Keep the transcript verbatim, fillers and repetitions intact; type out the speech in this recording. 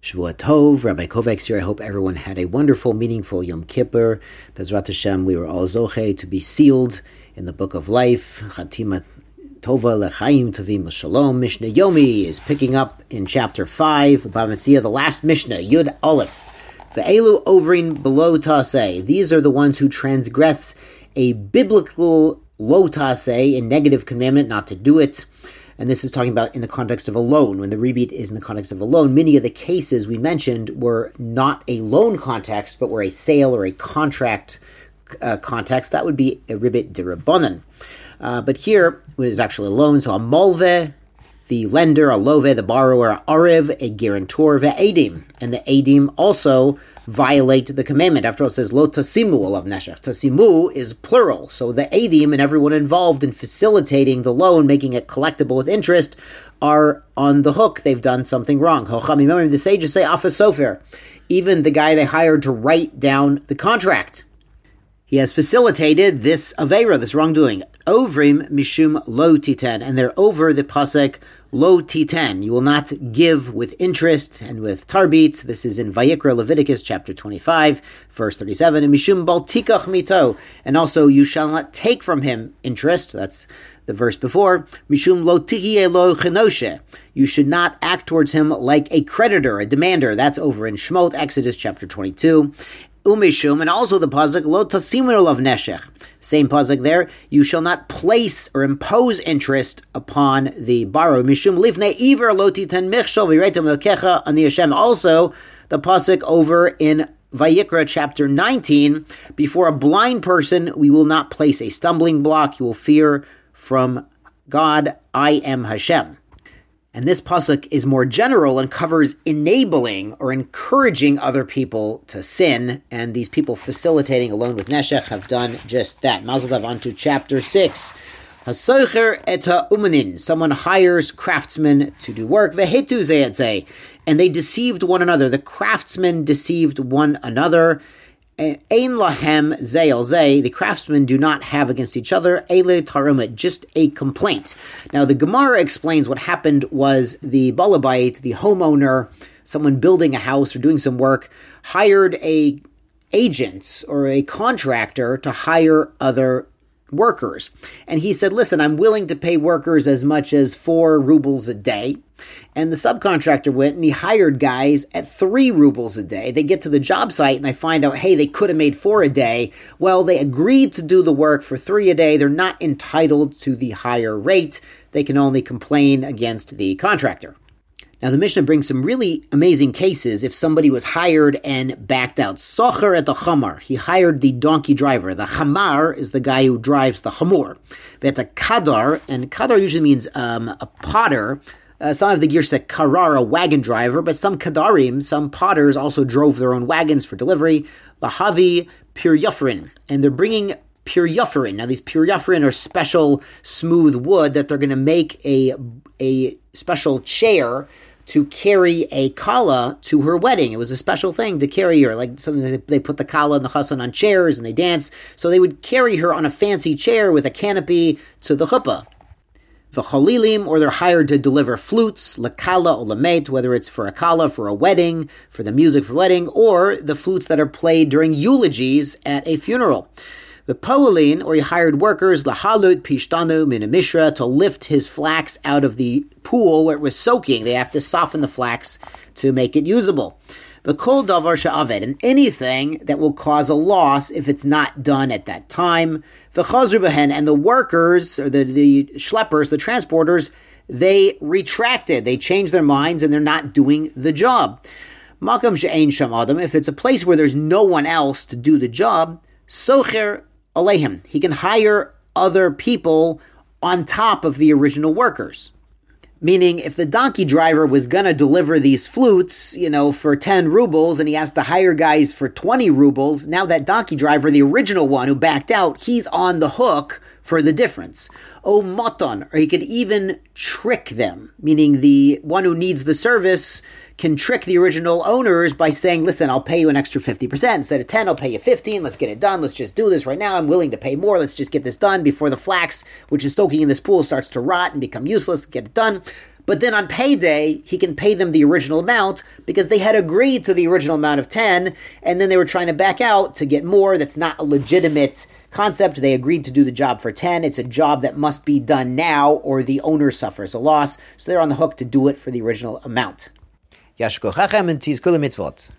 Shavua Tov, Rabbi Kovacs here. I hope everyone had a wonderful, meaningful Yom Kippur. Bezrat Hashem, we were all zoche to be sealed in the book of life. Chatima Tova Lechaim Tavim L'Shalom. Mishnah Yomi is picking up in chapter five, Bava Metzia, the last Mishnah, Yud Aleph. Ve'elu ovrin below taseh. These are the ones who transgress a biblical lo taseh, a negative commandment not to do it. And this is talking about in the context of a loan. When the rebate is in the context of a loan, many of the cases we mentioned were not a loan context, but were a sale or a contract uh, context. That would be a rebate derabanan. Uh, but here it was actually a loan. So a malve, the lender, a love, the borrower, a arev, a guarantor, ve'edim. And the edim also violate the commandment. After all, it says, lo tasimu alav neshech. Tasimu is plural. So the edim and everyone involved in facilitating the loan, making it collectible with interest, are on the hook. They've done something wrong. Remember, the sages say, afa sofer. Even the guy they hired to write down the contract, he has facilitated this aveira, this wrongdoing. Ovrim mishum lo titen. And they're over the pasek lo titen. You will not give with interest and with tarbit. This is in Vayikra, Leviticus chapter twenty-five, verse thirty-seven. And mishum bal tikach mito. And also you shall not take from him interest. That's the verse before. Mishum lo tihiye lo chenoshe. You should not act towards him like a creditor, a demander. That's over in Shemot, Exodus chapter twenty-two. Umishum, and also the pasuk lo tasimu alav neshech. Same pasuk there. You shall not place or impose interest upon the borrower. Mishum lifnei iver lo titen michshol v'reitem lokecha ani Hashem. Also, the pasuk over in Vayikra chapter nineteen. Before a blind person, we will not place a stumbling block. You will fear from God. I am Hashem. And this pasuk is more general and covers enabling or encouraging other people to sin. And these people facilitating a loan with neshech have done just that. Mazel tov, on to chapter six. Hasocher et ha'umanin. Someone hires craftsmen to do work. Vehetu ze'etzeh. And they deceived one another. The craftsmen deceived one another. Ein lahem ze'el zeh, the craftsmen do not have against each other, ele tarumet, just a complaint. Now the Gemara explains what happened was the balabait, the homeowner, someone building a house or doing some work, hired a agent or a contractor to hire other workers. And he said, listen, I'm willing to pay workers as much as four rubles a day. And the subcontractor went and he hired guys at three rubles a day. They get to the job site and they find out, hey, they could have made four a day. Well, they agreed to do the work for three a day. They're not entitled to the higher rate. They can only complain against the contractor. Now, the Mishnah brings some really amazing cases if somebody was hired and backed out. Socher et the chamar. He hired the donkey driver. The chamar is the guy who drives the chamor. But a kadar, and kadar usually means um, a potter. Uh, some of the gear said karar, a wagon driver, but some kadarim, some potters also drove their own wagons for delivery. Lahavi piryufrin, and they're bringing piryufrin. Now, these piryufrin are special smooth wood that they're going to make a a special chair to carry a kala to her wedding. It was a special thing to carry her, like something that they put the kala and the chassan on chairs and they dance. So they would carry her on a fancy chair with a canopy to the chuppah. V'chalilim, or they're hired to deliver flutes, lakala or lamet, whether it's for a kala, for a wedding, for the music for wedding, or the flutes that are played during eulogies at a funeral. The poelin, or he hired workers, lahalut pishtanu min mishra, to lift his flax out of the pool where it was soaking. They have to soften the flax to make it usable. The kol davar she'aved, and anything that will cause a loss if it's not done at that time. The chazru behen, and the workers, or the, the schleppers, the transporters, they retracted. They changed their minds and they're not doing the job. Makam she'ein sham adam, if it's a place where there's no one else to do the job, socher aleihim, he can hire other people on top of the original workers. Meaning, if the donkey driver was going to deliver these flutes, you know, for ten rubles, and he has to hire guys for twenty rubles, now that donkey driver, the original one who backed out, he's on the hook for the difference. O moton, or he could even trick them, meaning the one who needs the service can trick the original owners by saying, listen, I'll pay you an extra fifty percent. Instead of ten, I'll pay you fifteen. Let's get it done. Let's just do this right now. I'm willing to pay more. Let's just get this done before the flax, which is soaking in this pool, starts to rot and become useless. Get it done. but then on payday, he can pay them the original amount because they had agreed to the original amount of ten, and then they were trying to back out to get more. That's not a legitimate concept. They agreed to do the job for ten. It's a job that must be done now, or the owner suffers a loss, so they're on the hook to do it for the original amount. Yashko Chachem and Tizkula Mitzvot.